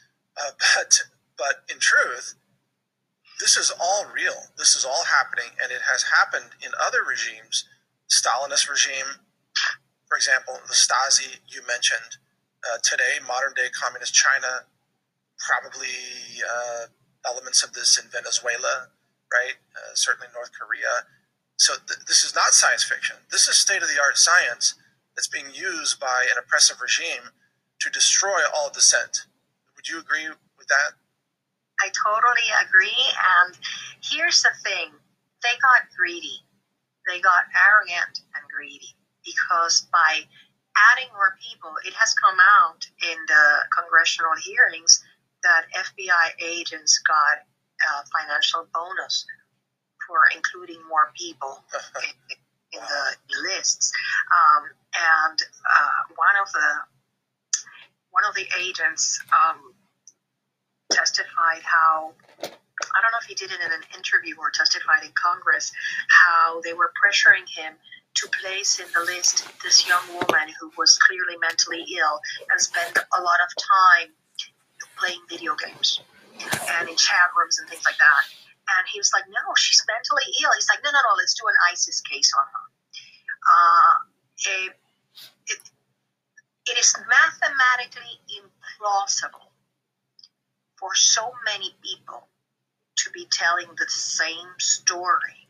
But in truth, this is all real. This is all happening, and it has happened in other regimes. Stalinist regime, for example, the Stasi you mentioned. Today, modern-day communist China, probably elements of this in Venezuela, right? Certainly North Korea. So this is not science fiction. This is state-of-the-art science that's being used by an oppressive regime to destroy all dissent. Would you agree with that? I totally agree. And here's the thing. They got greedy. They got arrogant and greedy because by adding more people, it has come out in the congressional hearings that FBI agents got a financial bonus for including more people in the lists. And one of the agents testified how, I don't know if he did it in an interview or testified in Congress, how they were pressuring him to place in the list this young woman who was clearly mentally ill and spent a lot of time playing video games and in chat rooms and things like that. And he was like, "No, she's mentally ill." He's like, no, let's do an ISIS case on her. It is mathematically implausible for so many people to be telling the same story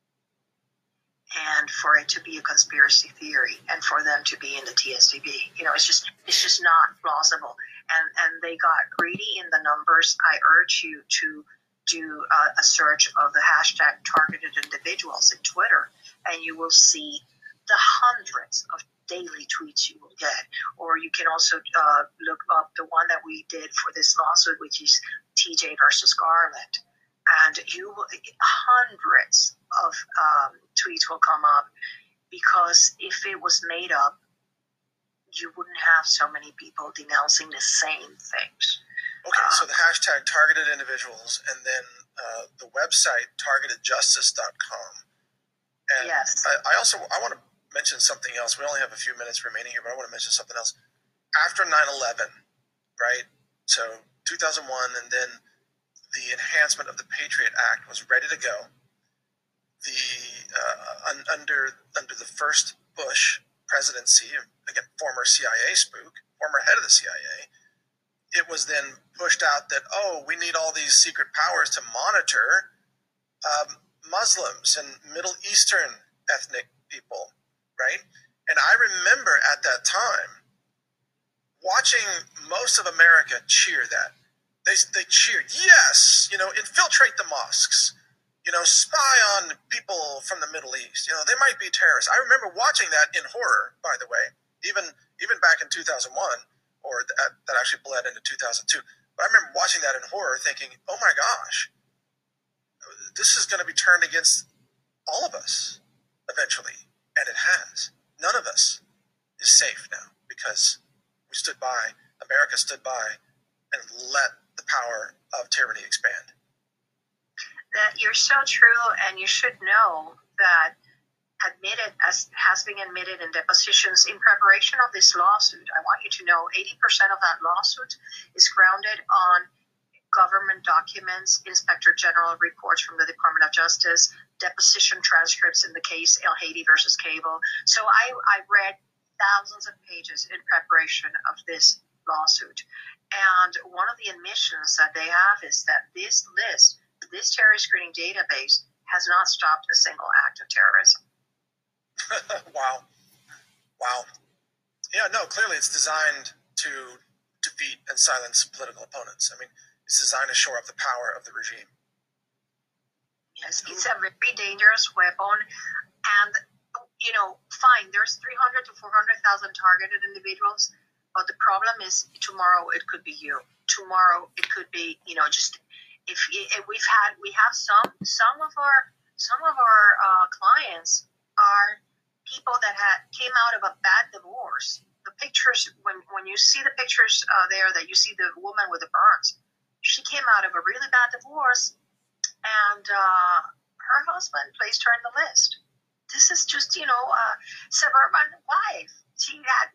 and for it to be a conspiracy theory and for them to be in the TSTB. It's just not plausible. And they got greedy in the numbers. I urge you to do a search of the hashtag targeted individuals in Twitter, and you will see the hundreds of daily tweets you will get. Or you can also look up the one that we did for this lawsuit, which is TJ versus Garland. And hundreds of tweets will come up, because if it was made up, you wouldn't have so many people denouncing the same things. Okay, so the hashtag targeted individuals, and then the website targetedjustice.com. And yes. I want to mention something else. We only have a few minutes remaining here, but I want to mention something else. After 9/11, right? So 2001, and then the enhancement of the Patriot Act was ready to go. Under the first Bush presidency, again, former CIA spook, former head of the CIA, it was then pushed out that, we need all these secret powers to monitor Muslims and Middle Eastern ethnic people, right? And I remember at that time watching most of America cheer that. They cheered, yes, infiltrate the mosques, spy on people from the Middle East. They might be terrorists. I remember watching that in horror, by the way, even back in 2001, or that actually bled into 2002. But I remember watching that in horror, thinking, "Oh my gosh, this is going to be turned against all of us eventually," and it has. None of us is safe now because we stood by. America stood by and let the power of tyranny expand. That you're so true, and you should know that admitted, as has been admitted in depositions in preparation of this lawsuit, I want you to know 80% of that lawsuit is grounded on government documents, Inspector General reports from the Department of Justice, deposition transcripts in the case El Haiti versus Cable. So I read thousands of pages in preparation of this lawsuit. And one of the admissions that they have is that this list, this terrorist screening database, has not stopped a single act of terrorism. Wow. Yeah, no, clearly it's designed to defeat and silence political opponents. I mean, it's designed to shore up the power of the regime. Yes, it's a very dangerous weapon. And, fine, there's 300 to 400,000 targeted individuals, but the problem is tomorrow it could be you. Tomorrow it could be, just if we have some of our clients are people that came out of a bad divorce. The pictures, when you see the pictures there, that you see the woman with the burns, she came out of a really bad divorce, and her husband placed her in the list. This is just, a suburban wife. She had,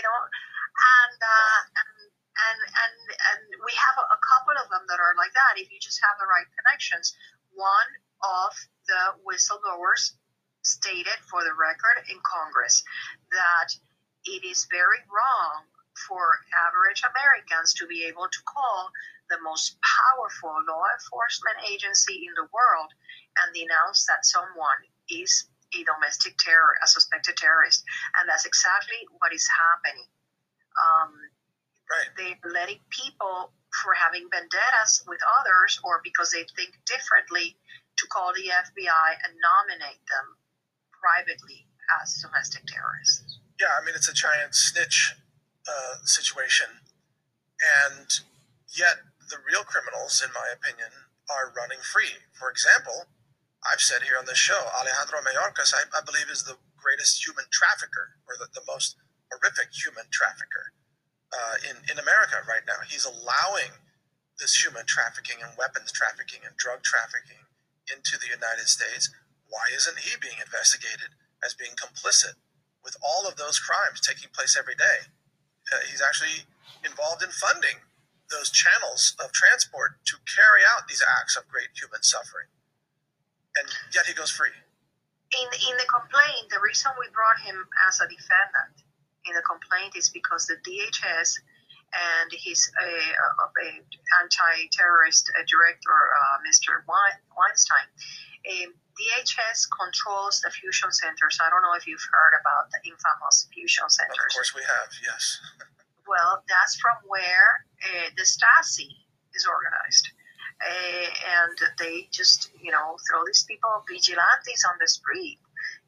and we have a couple of them that are like that. If you just have the right connections, one of the whistleblowers stated for the record in Congress that it is very wrong for average Americans to be able to call the most powerful law enforcement agency in the world and announce that someone is a domestic terror, a suspected terrorist. And that's exactly what is happening. Right. They're letting people, for having vendettas with others or because they think differently, to call the FBI and nominate them privately as domestic terrorists. Yeah, I mean, it's a giant snitch situation. And yet the real criminals, in my opinion, are running free. For example, I've said here on this show, Alejandro Mayorkas, I believe, is the greatest human trafficker, or the most horrific human trafficker in America right now. He's allowing this human trafficking and weapons trafficking and drug trafficking into the United States. Why isn't he being investigated as being complicit with all of those crimes taking place every day? He's actually involved in funding those channels of transport to carry out these acts of great human suffering. And yet he goes free. In the complaint, the reason we brought him as a defendant in the complaint is because the DHS and his anti-terrorist director, Mr. Weinstein, DHS controls the fusion centers. I don't know if you've heard about the infamous fusion centers. Of course we have, yes. Well, that's from where the Stasi is organized. And they just, throw these people, vigilantes on the street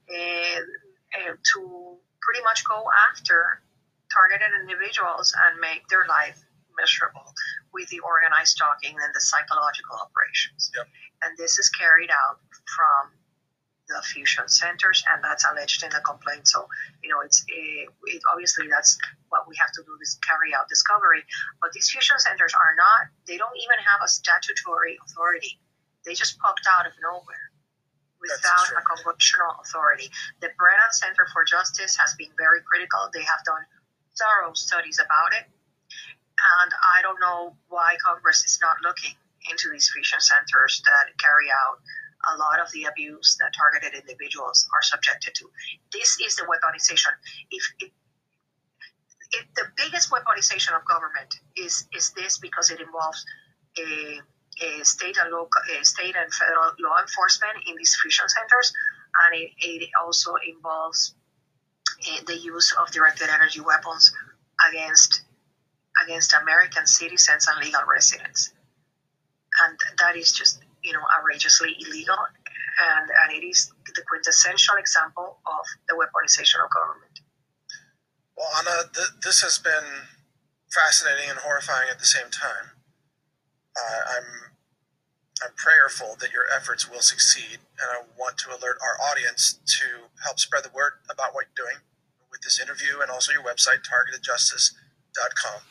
to pretty much go after targeted individuals and make their life miserable with the organized stalking and the psychological operations. Yep. And this is carried out from the fusion centers, and that's alleged in the complaint. So, obviously that's what we have to do, is carry out discovery. But these fusion centers they don't even have a statutory authority. They just popped out of nowhere without a congressional authority. The Brennan Center for Justice has been very critical. They have done thorough studies about it. And I don't know why Congress is not looking into these fusion centers that carry out a lot of the abuse that targeted individuals are subjected to. This is the weaponization. If the biggest weaponization of government is this, because it involves a state and federal law enforcement in these fusion centers, and it also involves the use of directed energy weapons against American citizens and legal residents. And that is just, outrageously illegal, and it is the quintessential example of the weaponization of government. Well, Anna, this has been fascinating and horrifying at the same time. I'm prayerful that your efforts will succeed, and I want to alert our audience to help spread the word about what you're doing with this interview and also your website, targetedjustice.com.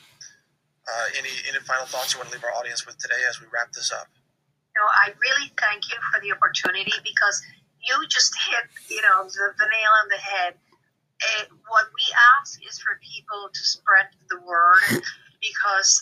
Any final thoughts you want to leave our audience with today as we wrap this up? I really thank you for the opportunity, because you just hit, the nail on the head. What we ask is for people to spread the word, because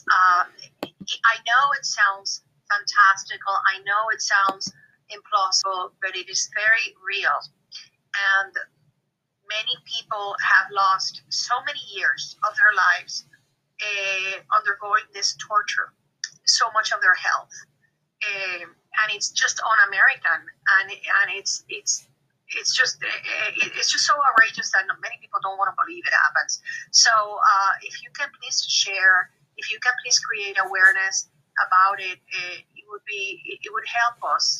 I know it sounds fantastical. I know it sounds implausible, but it is very real. And many people have lost so many years of their lives undergoing this torture, so much of their health. And it's just un-American, and it's just so outrageous that many people don't want to believe it happens. So if you can please share, if you can please create awareness about it, it would help us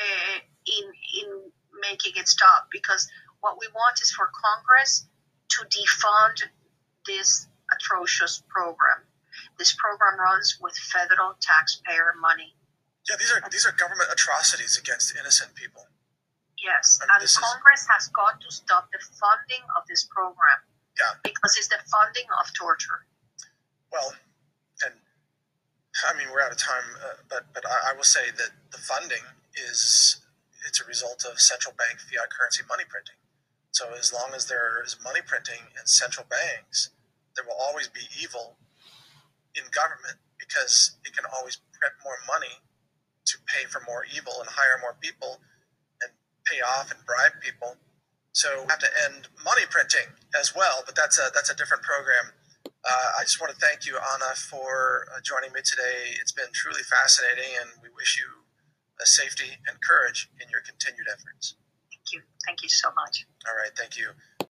in making it stop, because what we want is for Congress to defund this atrocious program. This program runs with federal taxpayer money. Yeah, these are government atrocities against innocent people. Yes, and Congress has got to stop the funding of this program. Yeah, because it's the funding of torture. Well, and I mean we're out of time, but I will say that the funding it's a result of central bank fiat currency money printing. So as long as there is money printing in central banks, there will always be evil in government, because it can always print more money to pay for more evil and hire more people and pay off and bribe people. So we have to end money printing as well, but that's a different program. I just want to thank you, Anna, for joining me today. It's been truly fascinating, and we wish you safety and courage in your continued efforts. Thank you. Thank you so much. All right, thank you.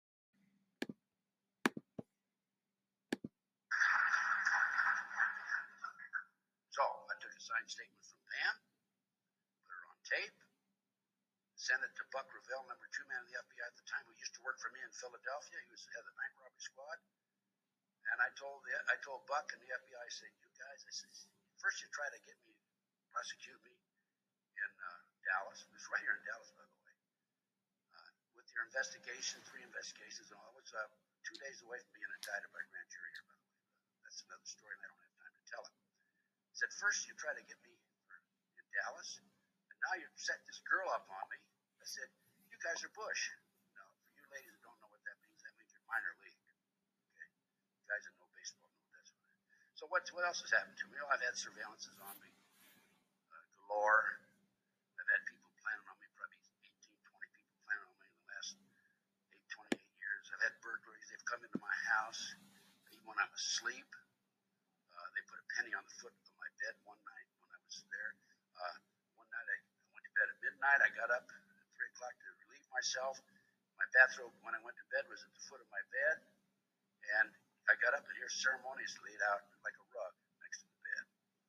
So I took a signed statement from Pam, put it on tape, sent it to Buck Revell, number 2 man of the FBI at the time, who used to work for me in Philadelphia. He was the head of the night robbery squad. And I told Buck and the FBI, I said, you guys, I said, first you try to get me, prosecute me in Dallas. It was right here in Dallas, by the way. With your investigation, 3 investigations, and all. I was 2 days away from being indicted by grand jury here, by the way. That's another story, and I don't have time to tell it. I said, first you try to get me in Dallas, and now you've set this girl up on me. I said, you guys are Bush. Now, for you ladies that don't know what that means you're minor league. Okay? You guys that know baseball know that's what it is. So what else has happened to me? I've had surveillances on me galore. I've had people planning on me, probably 18, 20 people planning on me in the last 28 years. I've had burglaries. They've come into my house, even when I'm asleep. They put a penny on the foot of my bed one night when I was there. One night I went to bed at midnight. I got up at 3 o'clock to relieve myself. My bathrobe, when I went to bed, was at the foot of my bed. And I got up, and here's ceremonies laid out like a rug next to the bed.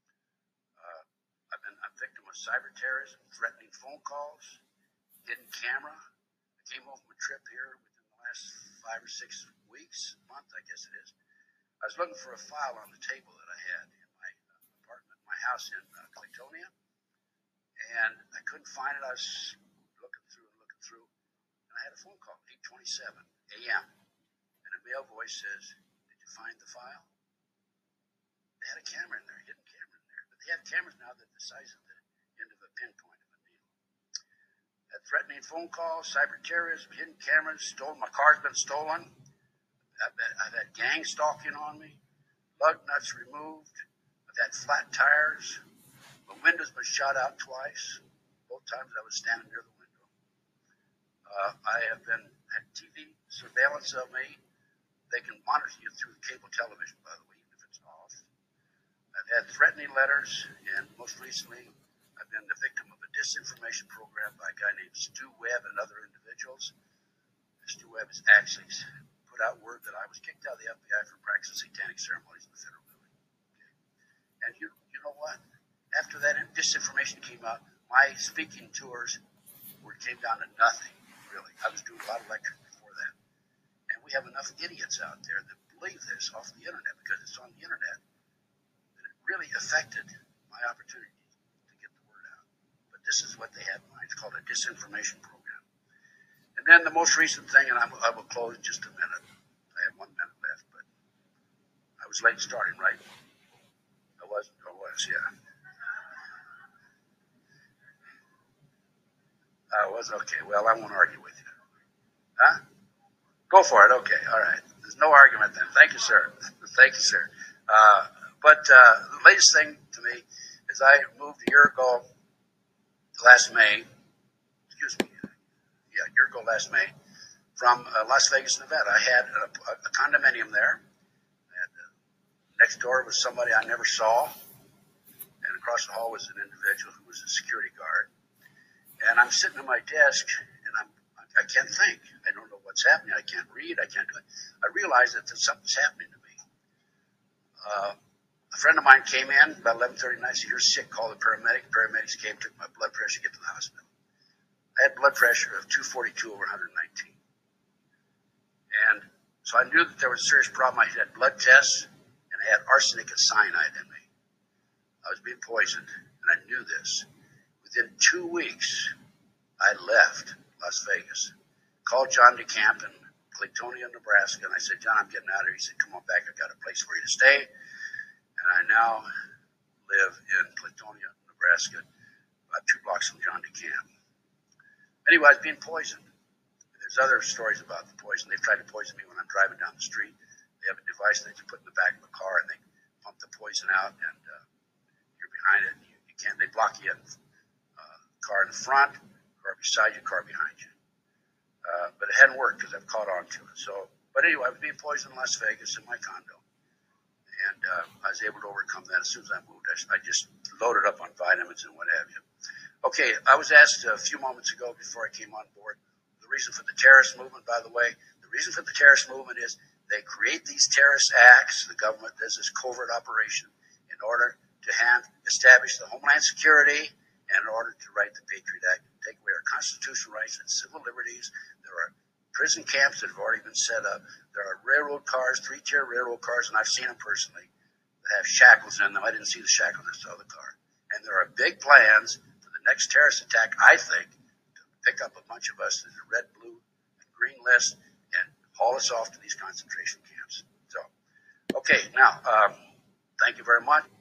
I'm a victim of cyber terrorism, threatening phone calls, hidden camera. I came home from a trip here within the last 5 or 6 weeks, month, I guess it is. I was looking for a file on the table that I had in my apartment, my house in Claytonia, and I couldn't find it. I was looking through, and I had a phone call, 8:27 a.m., and a male voice says, did you find the file? They had a camera in there, hidden camera in there, but they have cameras now that the size of the end of a pinpoint of a needle. Threatening phone calls, cyber terrorism, hidden cameras, stolen. My car's been stolen. I've had gang stalking on me, lug nuts removed. I've had flat tires. My window's been shot out twice. Both times I was standing near the window. I have had TV surveillance of me. They can monitor you through cable television, by the way, even if it's off. I've had threatening letters, and most recently, I've been the victim of a disinformation program by a guy named Stu Webb and other individuals. Stu Webb has actually put out word that I was kicked out of the FBI for practicing satanic ceremonies in the federal building. Okay. And you know what? After that disinformation came out, my speaking tours came down to nothing, really. I was doing a lot of lecturing before that. And we we have enough idiots out there that believe this off the internet because it's on the internet, that it really affected my opportunity to get the word out. But this is what they had in mind. It's called a disinformation program. And then the most recent thing, and I will close in just a minute. I have 1 minute left, but I was late starting, right? I was, yeah. I was, okay. Well, I won't argue with you. Huh? Go for it. Okay. All right. There's no argument then. Thank you, sir. Thank you, sir. But the latest thing to me is I moved a year ago, last May, a year ago last May, from Las Vegas, Nevada. I had a condominium there. And next door was somebody I never saw. And across the hall was an individual who was a security guard. And I'm sitting at my desk, and I can't think. I don't know what's happening. I can't read. I can't do it. I realized that something's happening to me. A friend of mine came in about 11:30 night. Said, "You're sick. Call the paramedic." Paramedics came, took my blood pressure, get to the hospital. I had blood pressure of 242 over 119. And so I knew that there was a serious problem. I had blood tests, and I had arsenic and cyanide in me. I was being poisoned, and I knew this. Within 2 weeks, I left Las Vegas. Called John DeCamp in Claytonia, Nebraska, and I said, "John, I'm getting out of here." He said, "Come on back. I've got a place for you to stay." And I now live in Claytonia, Nebraska, about 2 blocks from John DeCamp. Anyway, I was being poisoned. There's other stories about the poison. They've tried to poison me when I'm driving down the street. They have a device that you put in the back of the car, and they pump the poison out, and you're behind it. And you can't. They block you in. Car in the front, car beside you, car behind you. But it hadn't worked because I've caught on to it. But anyway, I was being poisoned in Las Vegas in my condo. And I was able to overcome that. As soon as I moved, I just loaded up on vitamins and what have you. Okay, I was asked a few moments ago before I came on board, the reason for the terrorist movement, by the way, the reason for the terrorist movement is they create these terrorist acts. The government does this covert operation in order to establish the Homeland Security, and in order to write the Patriot Act, take away our constitutional rights and civil liberties. There are prison camps that have already been set up. There are railroad cars, 3-tier railroad cars, and I've seen them personally, that have shackles in them. I didn't see the shackles, I saw the car. And there are big plans for the next terrorist attack, I think, to pick up a bunch of us in the red, blue, and green list and haul us off to these concentration camps. So, okay, now, thank you very much.